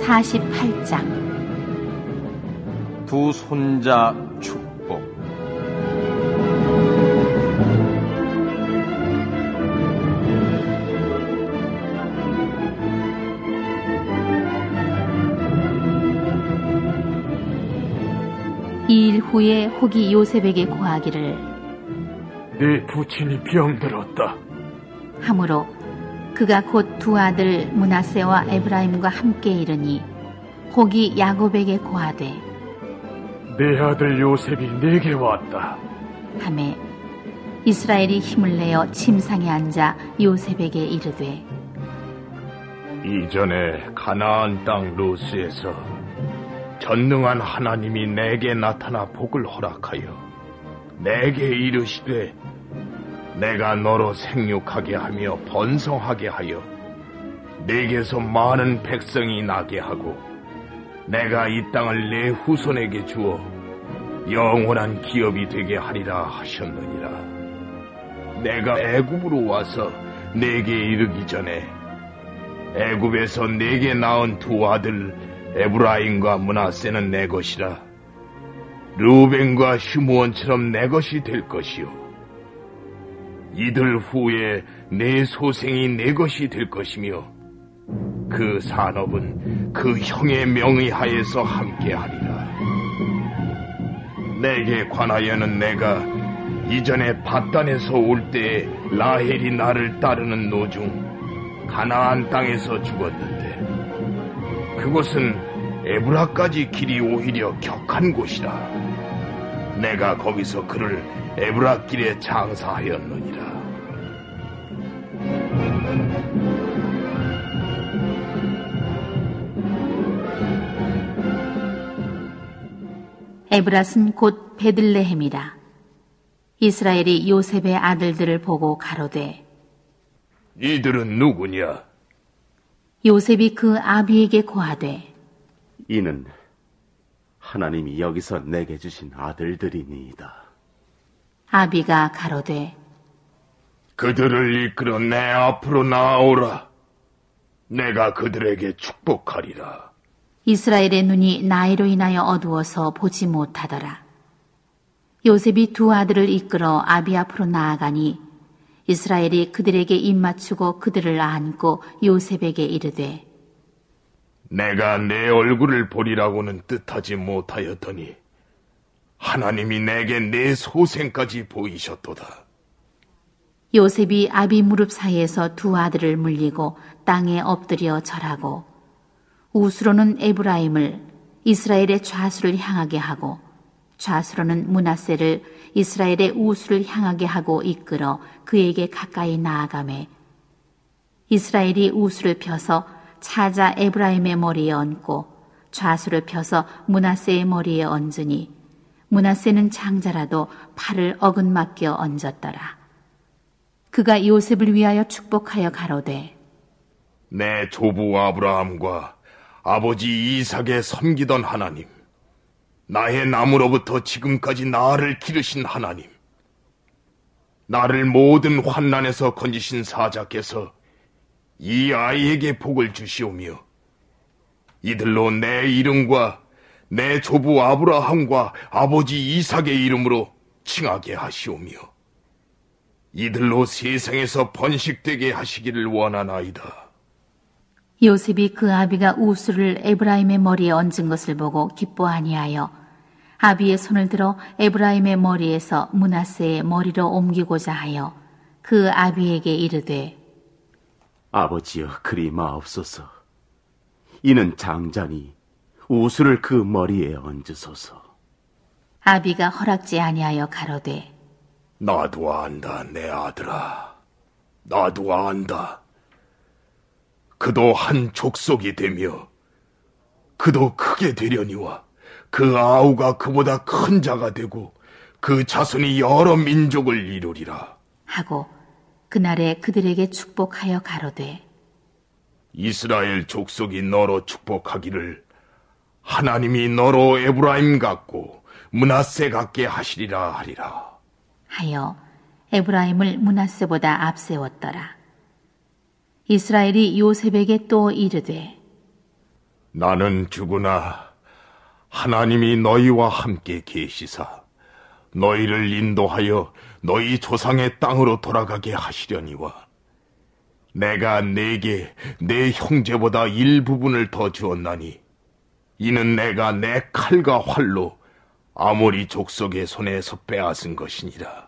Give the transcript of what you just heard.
48장. 두 손자 축복. 이 일 후에 혹이 요셉에게 고하기를 네 부친이 병들었다 하므로 그가 곧 두 아들 므낫세와 에브라임과 함께 이르니 혹이 야곱에게 고하되 내 아들 요셉이 내게 왔다 하매 이스라엘이 힘을 내어 침상에 앉아 요셉에게 이르되 이전에 가나안 땅 루스에서 전능한 하나님이 내게 나타나 복을 허락하여 내게 이르시되 내가 너로 생육하게 하며 번성하게 하여 내게서 많은 백성이 나게 하고 내가 이 땅을 내 후손에게 주어 영원한 기업이 되게 하리라 하셨느니라. 내가 애굽으로 와서 내게 이르기 전에 애굽에서 내게 낳은 두 아들 에브라임과 므낫세는 내 것이라. 르우벤과 시므온처럼 내 것이 될 것이요 이들 후에 내 소생이 내 것이 될 것이며 그 산업은 그 형의 명의 하에서 함께하리라. 내게 관하여는 내가 이전에 밧단에서 올 때에 라헬이 나를 따르는 노중 가나안 땅에서 죽었는데 그곳은 에브라까지 길이 오히려 격한 곳이라. 내가 거기서 그를 에브라길에 장사하였느니라. 에브랏은 곧 베들레헴이라. 이스라엘이 요셉의 아들들을 보고 가로되 이들은 누구냐? 요셉이 그 아비에게 고하되 이는 하나님이 여기서 내게 주신 아들들이니이다. 아비가 가로되 그들을 이끌어 내 앞으로 나아오라. 내가 그들에게 축복하리라. 이스라엘의 눈이 나이로 인하여 어두워서 보지 못하더라. 요셉이 두 아들을 이끌어 아비 앞으로 나아가니 이스라엘이 그들에게 입맞추고 그들을 안고 요셉에게 이르되 내가 내 얼굴을 보리라고는 뜻하지 못하였더니 하나님이 내게 내 소생까지 보이셨도다. 요셉이 아비 무릎 사이에서 두 아들을 물리고 땅에 엎드려 절하고 우스로는 에브라임을 이스라엘의 좌수를 향하게 하고 좌수로는 므낫세를 이스라엘의 우수를 향하게 하고 이끌어 그에게 가까이 나아가매 이스라엘이 우수를 펴서 차자 에브라임의 머리에 얹고 좌수를 펴서 므낫세의 머리에 얹으니 므낫세는 장자라도 팔을 어긋맞겨 얹었더라. 그가 요셉을 위하여 축복하여 가로되 내 조부 아브라함과 아버지 이삭에 섬기던 하나님, 나의 나무로부터 지금까지 나를 기르신 하나님, 나를 모든 환난에서 건지신 사자께서 이 아이에게 복을 주시오며 이들로 내 이름과 내 조부 아브라함과 아버지 이삭의 이름으로 칭하게 하시오며 이들로 세상에서 번식되게 하시기를 원하나이다. 요셉이 그 아비가 우수를 에브라임의 머리에 얹은 것을 보고 기뻐 아니하여 아비의 손을 들어 에브라임의 머리에서 므낫세의 머리로 옮기고자 하여 그 아비에게 이르되 아버지여 그리 마옵소서. 이는 장자니 우수를 그 머리에 얹으소서. 아비가 허락지 아니하여 가로되 나도 안다 내 아들아, 나도 안다. 그도 한 족속이 되며 그도 크게 되려니와 그 아우가 그보다 큰 자가 되고 그 자손이 여러 민족을 이루리라 하고 그날에 그들에게 축복하여 가로되 이스라엘 족속이 너로 축복하기를 하나님이 너로 에브라임 같고 므낫세 같게 하시리라 하리라 하여 에브라임을 므낫세보다 앞세웠더라. 이스라엘이 요셉에게 또 이르되 나는 죽으나 하나님이 너희와 함께 계시사 너희를 인도하여 너희 조상의 땅으로 돌아가게 하시려니와 내가 네게 내 형제보다 일부분을 더 주었나니 이는 내가 내 칼과 활로 아모리 족속의 손에서 빼앗은 것이니라.